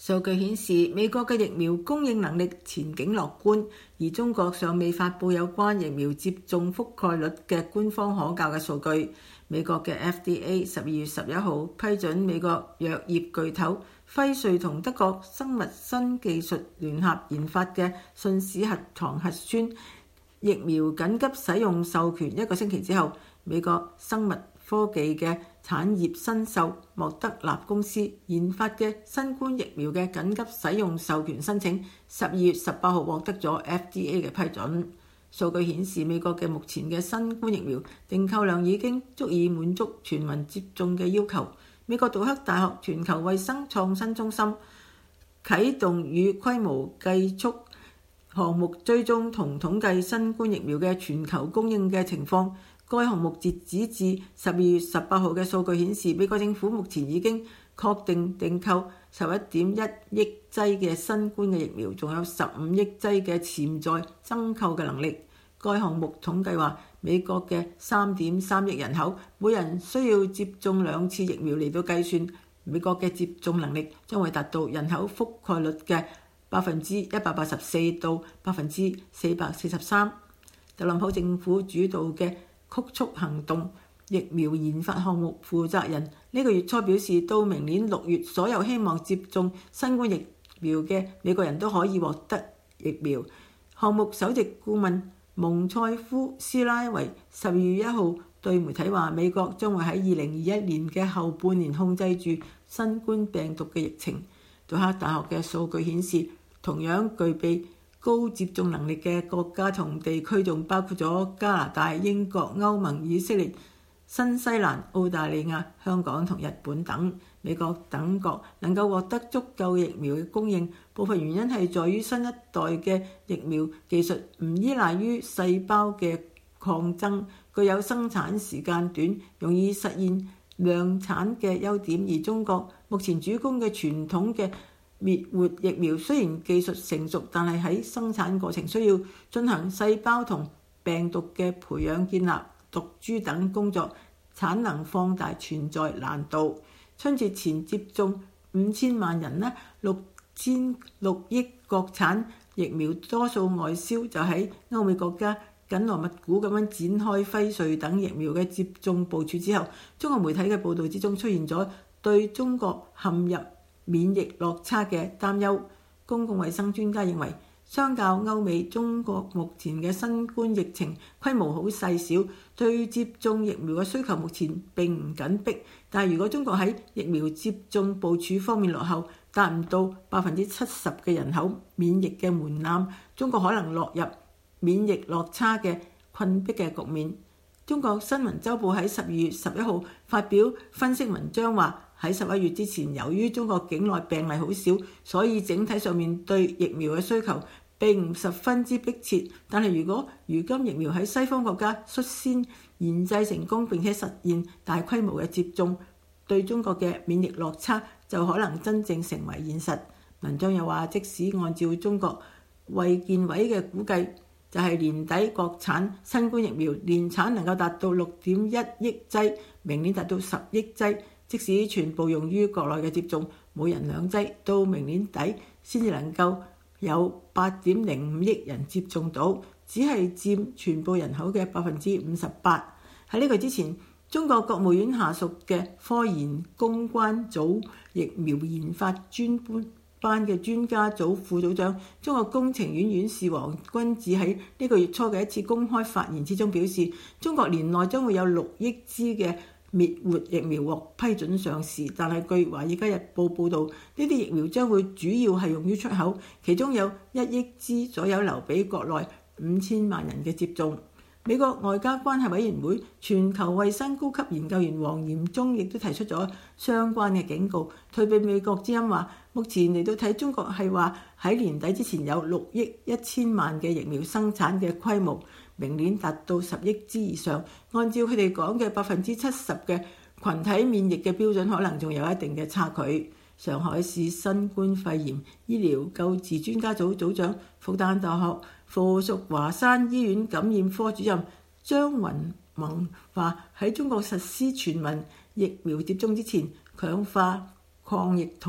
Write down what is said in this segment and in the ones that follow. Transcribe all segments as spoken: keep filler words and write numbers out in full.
數據顯示，美國嘅疫苗供應能力前景樂觀，而中國尚未發布有關疫苗接種覆蓋率嘅官方可靠嘅數據。美國嘅 F D A 十二月十一號批准美國藥業巨頭輝瑞同德國生物新技術聯合研發嘅信使核糖核酸疫苗緊急使用授權一個星期之後，美國生物科技嘅產業新秀莫德納公司研發嘅新冠疫苗嘅緊急使用授權申請，十二月十八號獲得咗 F D A 嘅批准。數據顯示，美國嘅目前嘅新冠疫苗訂購量已經足以滿足全民接種嘅要求。美國杜克大學全球衛生創新中心啟動與規模計速項目，追蹤同統計新冠疫苗嘅全球供應嘅情況。該項目截止至十二月十八號嘅數據顯示，美國政府目前已經確定訂購十一點一億劑嘅新冠嘅疫苗，仲有十五億劑嘅潛在增購嘅能力。該項目統計話，美國嘅三點三億人口，每人需要接種兩次疫苗嚟到計算，美國嘅接種能力將會達到人口覆蓋率嘅百分之一百八十四到百分之四百四十三。特朗普政府主導嘅曲速行動疫苗研發項目負責人呢個月初表示，到明年六月，所有希望接種新冠疫苗嘅美國人都可以獲得疫苗。項目首席顧問蒙塞夫斯拉維十二月一號對媒體話，美國將會喺二零二一年嘅後半年控制住新冠病毒嘅疫情。杜克大學嘅數據顯示，同樣具備高接種能力嘅國家同地區仲包括咗加拿大、英國、歐盟、以色列、新西蘭、澳大利亞、香港同日本等。美國等國能夠獲得足夠疫苗嘅供應，部分原因係在於新一代嘅疫苗技術唔依賴於細胞嘅擴增，具有生產時間短、容易實現量產嘅優點。而中國目前主攻嘅傳統嘅滅活疫苗雖然技術成熟，但係喺生產過程需要進行細胞同病毒嘅培養、建立毒株等工作，產能放大存在難度。春節前接種五千萬人呢，六千六億國產疫苗多數外銷，就喺歐美國家緊鑼密鼓咁樣展開輝瑞等疫苗嘅接種部署之後，中國媒體嘅報導之中出現咗對中國陷入免疫落差嘅擔憂。公共衛生專家認為，相較歐美，中國目前嘅新冠疫情規模好細小，對接種疫苗嘅需求目前並唔緊迫。但係如果中國喺疫苗接種部署方面落後，達唔到百分之七十嘅人口免疫嘅門檻，中國可能落入免疫落差嘅困迫嘅局面。中國新聞週報喺十二月十一號發表分析文章話，喺十一月之前，由於中國境內病例好少，所以整體上面對疫苗嘅需求並唔十分之迫切。但係如果如今疫苗喺西方國家率先研製成功並且實現大規模嘅接種，對中國嘅免疫落差就可能真正成為現實。文章又話，即使按照中國衛健委嘅估計，就係年底國產新冠疫苗年產能夠達到六點一億劑，明年達到十億劑。即使全部用於國內嘅接種，每人兩劑，到明年底先至能夠有八點零五億人接種到，只係佔全部人口嘅百分之五十八。喺呢個之前，中國國務院下屬嘅科研攻關組疫苗研發專班嘅專家組副組長、中國工程院院士王君子喺呢個月初嘅一次公開發言之中表示，中國年內將會有六億支嘅滅活疫苗獲批准上市，但係據《華爾街日報》報導，呢啲疫苗將會主要係用於出口，其中有一億支左右留俾國內五千萬人嘅接種。美國外交關係委員會全球衛生高級研究員黃炎忠亦都提出咗相關嘅警告。退避美國之音話，目前嚟到睇，中國係話喺年底之前有六億一千萬嘅疫苗生產嘅規模，明年達到十億支以上。按照佢哋講嘅百分之七十嘅群體免疫嘅標準，可能仲有一定嘅差距。上海市新冠肺炎醫療救治專家組組長、復旦大學附屬華山醫院感染科主任張雲萌話：喺中國實施全民疫苗接種之前，強化抗疫同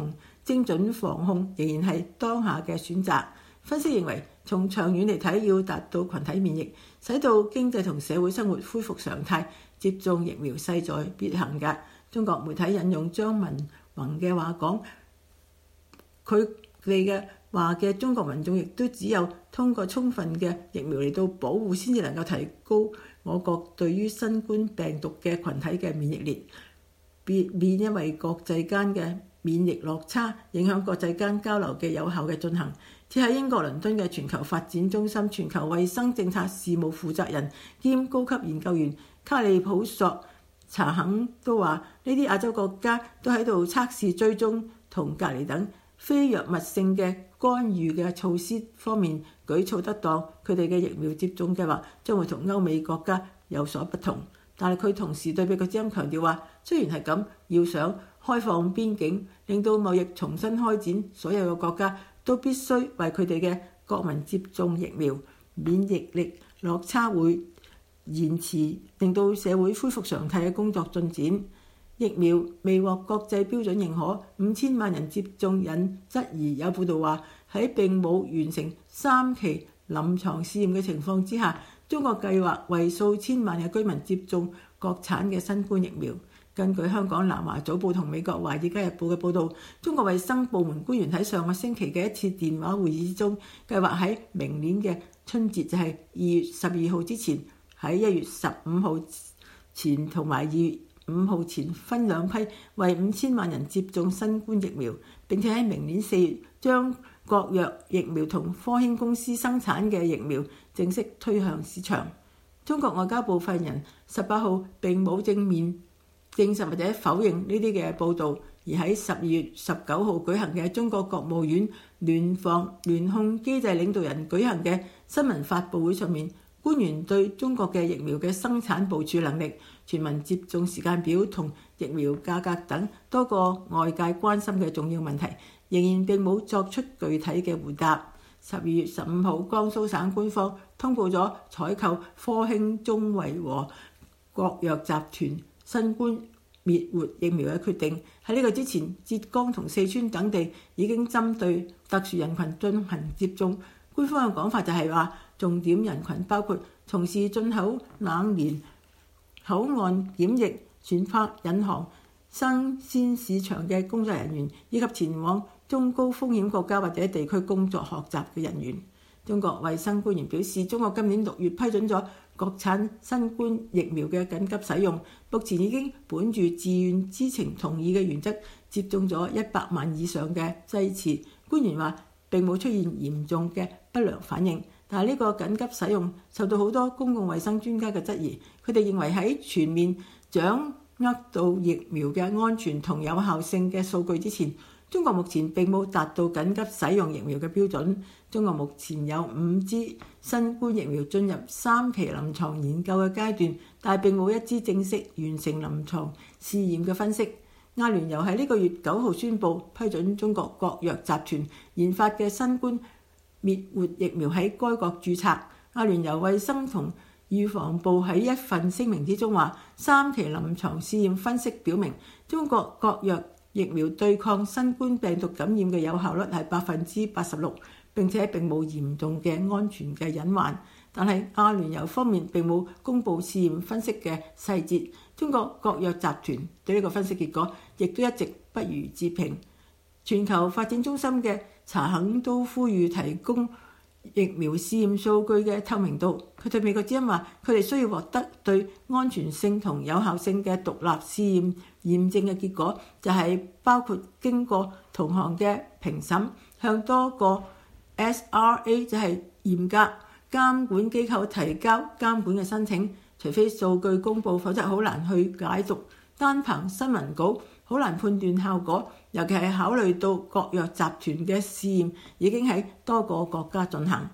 精準防控仍然係當下嘅選擇。分析認為，從長遠嚟睇，要達到群體免疫，使到經濟同社會生活恢復常態，接種疫苗勢在必行嘅。中國媒體引用張文宏嘅話講，佢哋嘅話嘅中國民眾亦都只有通過充分嘅疫苗嚟到保護，先至能夠提高我國對於新冠病毒嘅群體嘅免疫力，別免因為國際間嘅免疫落差，影響國際間交流嘅有效嘅進行。設喺英國倫敦嘅全球發展中心全球衛生政策事務負責人兼高級研究員卡利普索查肯都話：呢啲亞洲國家都喺度測試追蹤同隔離等非藥物性嘅干預嘅措施方面舉措得當，佢哋嘅疫苗接種計劃將會同歐美國家有所不同。但係佢同時對比個之音強調話，雖然係咁，要想開放邊境，令到貿易重新開展，所有嘅國家都必須為佢哋嘅國民接種疫苗，免疫力落差會延遲，令到社會恢復常態嘅工作進展。疫苗未獲國際標準認可，五千萬人接種引質疑。有報道話，喺並冇完成三期臨床試驗嘅情況之下，中國計劃為數千萬嘅居民接種國產嘅新冠疫苗。根據香港南華早報同美國華爾街日報嘅報導，中國衛生部門官員喺上個星期嘅一次電話會議之中，計劃喺明年嘅春節，就係二月十二號之前，喺一月十五號前同埋二月五號前分兩批為五千萬人接種新冠疫苗，並且喺明年四月將國藥疫苗同科興公司生產嘅疫苗正式推向市場。中國外交部發言人十八號並冇正面證實或者否認呢啲嘅報導，而喺十二月十九號舉行嘅中國國務院聯防聯控機制領導人舉行嘅新聞發佈會上面，官員對中國嘅疫苗嘅生產部署能力、全民接種時間表同疫苗價格等多個外界關心嘅重要問題，仍然並冇作出具體嘅回答。十二月十五號，江蘇省官方通報咗採購科興中維和國藥集團新冠滅活疫苗嘅決定。喺呢個之前，浙江同四川等地已經針對特殊人群進行接種。官方嘅講法就係話，重點人群包括從事進口冷鏈、口岸檢疫、船舶引航、生鮮市場嘅工作人員，以及前往中高風險國家或者地區工作學習嘅人員。中國衛生官員表示，中國今年六月批准咗國產新冠疫苗嘅緊急使用，目前已經本住自願知情同意嘅原則接種咗一百萬以上嘅劑次。官員話並冇出現嚴重嘅不良反應，但係呢個緊急使用受到好多公共衛生專家嘅質疑。佢哋認為喺全面掌握到疫苗嘅安全同有效性嘅數據之前，中國目前並冇達到緊急使用疫苗嘅標準。中國目前有五支新冠疫苗進入三期臨床研究嘅階段，但係並冇一支正式完成臨床試驗嘅分析。阿聯酋喺呢個月九號宣布批准中國國藥集團研發嘅新冠滅活疫苗喺該國註冊。阿聯酋衛生同預防部喺一份聲明之中話，三期臨床試驗分析表明，中國國藥疫苗對抗新冠病毒感染嘅有效率係百分之八十六，並且並冇嚴重嘅安全嘅隱患。但係阿聯酋方面並冇公布試驗分析嘅細節。中國國藥集團對呢個分析結果亦都一直不予置評。全球發展中心嘅查肯都呼籲提供疫苗試驗數據嘅透明度。佢對美國之音話，佢哋需要獲得對安全性同有效性嘅獨立試驗驗證嘅結果，就係包括經過同行嘅評審，向多個 S R A 就係嚴格監管機構提交監管嘅申請。除非數據公佈，否則好難去解讀。單憑新聞稿好難判斷效果，尤其係考慮到國藥集團嘅試驗已經喺多個國家進行。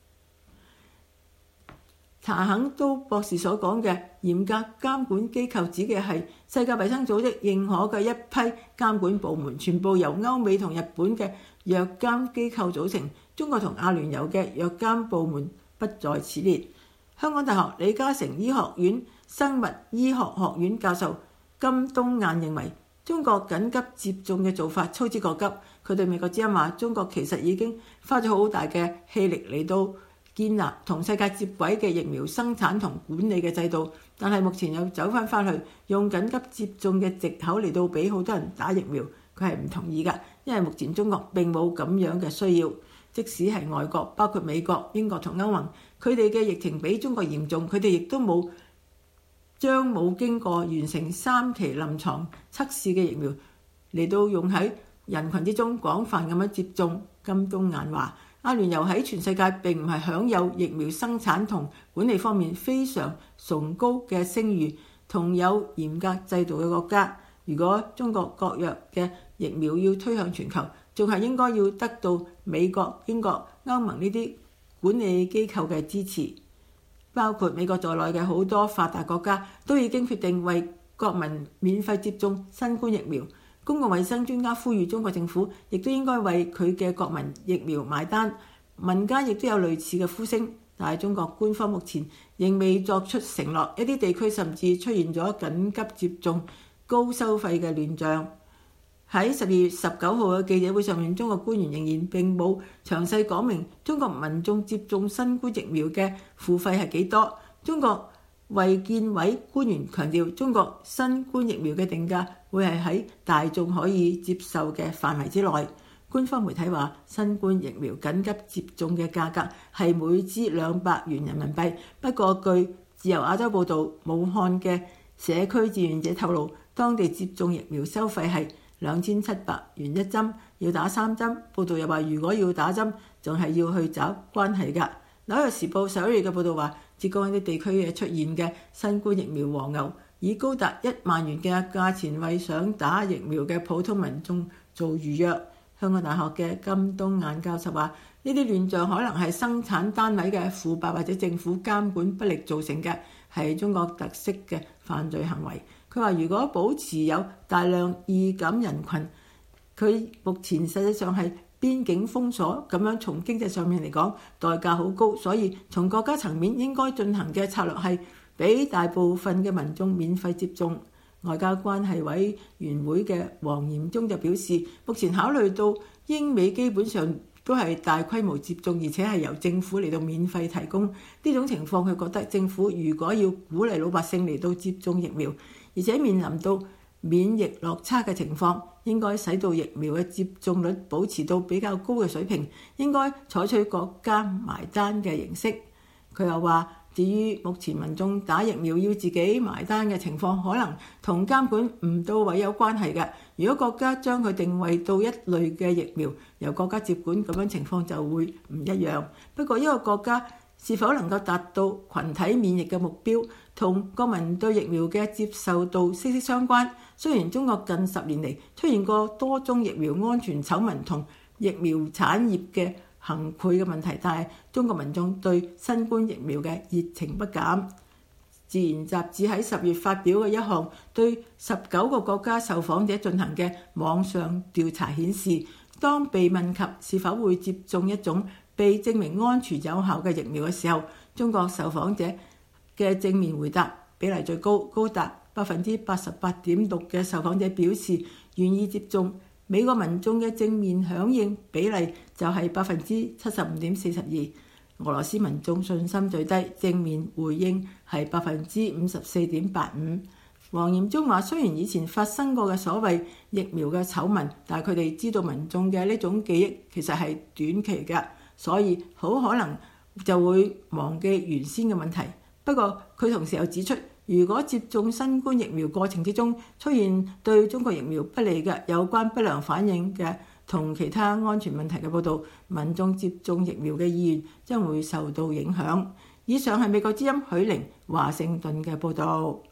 查肯都博士所講嘅嚴格監管機構指嘅係世界衛生組織認可嘅一批監管部門，全部由歐美同日本嘅藥監機構組成。中國同阿聯酋嘅藥監部門不在此列。香港大學李嘉誠醫學院生物醫學學院教授金冬雁認為， 中國緊急接種嘅做法操之過急。佢對美國之音話：中國其實已經花咗好大嘅氣力嚟到建立同世界接軌嘅疫苗生產同管理嘅制度，但係目前又走翻翻去用緊急接種嘅藉口嚟到俾好多人打疫苗，佢係唔同意㗎，因為目前中國並冇咁樣嘅需要。即使係外國，包括美國、英國同歐盟，佢哋嘅疫情比中國嚴重，佢哋亦都冇將冇經過完成三期臨床測試嘅疫苗嚟到用喺人群之中廣泛咁樣接種。金冬雁話：阿聯酋喺全世界並唔係享有疫苗生產同管理方面非常崇高嘅聲譽同有嚴格制度嘅國家。如果中國國藥嘅疫苗要推向全球，仲係應該要得到美國、英國、歐盟呢啲管理機構嘅支持。包括美國在內嘅好多發達國家都已經決定為國民免費接種新冠疫苗。公共衛生專家呼籲中國政府亦都應該為佢嘅國民疫苗買單。民間亦都有類似嘅呼聲，但係中國官方目前仍未作出承諾。一啲地區甚至出現咗緊急接種高收費嘅亂象。喺十二月十九號嘅記者會上面，中國官員仍然並冇詳細講明中國民眾接種新冠疫苗嘅付費係幾多。中國衛健委官員強調，中國新冠疫苗嘅定價會係喺大眾可以接受嘅範圍之內。官方媒體話，新冠疫苗緊急接種嘅價格係每支兩百元人民幣。不過據自由亞洲報導，武漢嘅社區志願者透露，當地接種疫苗收費係兩千七百元一針，要打三針。報道又話，如果要打針，仲係要去找關係㗎。紐約時報十一月嘅報導話，浙江一啲地區嘅出現嘅新冠疫苗黃牛，以高達一萬元嘅價錢為想打疫苗嘅普通民眾做預約。香港大學嘅金冬雁教授話，呢啲亂象可能係生產單位嘅腐敗或者政府監管不力造成嘅，係中國特色嘅犯罪行為。佢話：如果保持有大量易感人群，佢目前實際上係邊境封鎖咁樣，從經濟上面嚟講代價好高，所以從國家層面應該進行嘅策略係俾大部分嘅民眾免費接種。外交關係委員會嘅黃炎忠就表示，目前考慮到英美基本上都係大規模接種，而且係由政府嚟到免費提供呢種情況，佢覺得政府如果要鼓勵老百姓嚟到接種疫苗，而且面臨到免疫落差嘅情況，應該使到疫苗嘅接種率保持到比較高嘅水平，應該採取國家埋單嘅形式。佢又話，至於目前民眾打疫苗要自己埋單嘅情況，可能同監管唔到位有關係嘅。如果國家將佢定位到一類嘅疫苗由國家接管，咁樣情況就會唔一樣。不過一個國家是否能夠達到群體免疫嘅目標，同國民對疫苗嘅接受度息息相關。雖然中國近十年嚟出現過多宗疫苗安全醜聞同疫苗產業嘅行賄嘅問題，但係中國民眾對新冠疫苗嘅熱情不減。自然雜誌喺十月發表嘅一項對十九個國家受訪者進行嘅網上調查顯示，當被問及是否會接種一種被證明安全有效嘅疫苗嘅時候，中國受訪者嘅正面回答比例最高，高達百分之八十八點六嘅受訪者表示願意接種。美國民眾嘅正面響應比例就係百分之七十五點四十二，俄羅斯民眾信心最低，正面回應係百分之五十四點八五。黃炎忠話：雖然以前發生過嘅所謂疫苗嘅醜聞，但係佢哋知道民眾嘅呢種記憶其實係短期嘅，所以好可能就會忘記原先嘅問題。不過佢同時又指出，如果接種新冠疫苗過程之中出現對中國疫苗不利嘅有關不良反應嘅同其他安全問題嘅報導，民眾接種疫苗嘅意願將會受到影響。以上係美國之音許玲華盛頓嘅報導。